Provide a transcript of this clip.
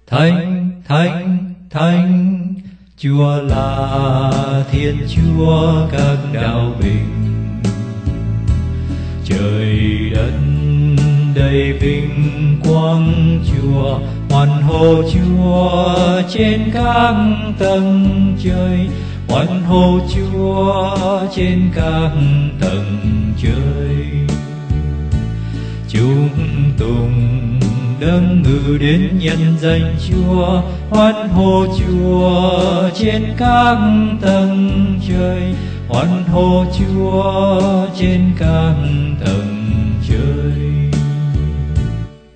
Thánh, thánh, thánh, Chúa là Thiên Chúa các đạo bình. Trời đất đầy vinh quang Chúa, hoan hô Chúa trên các tầng trời, hoan hô Chúa trên các tầng trời. Chúng tùng đấng ngự đến nhân danh Chúa, hoan hô Chúa trên các tầng trời, hoan hô Chúa trên các tầng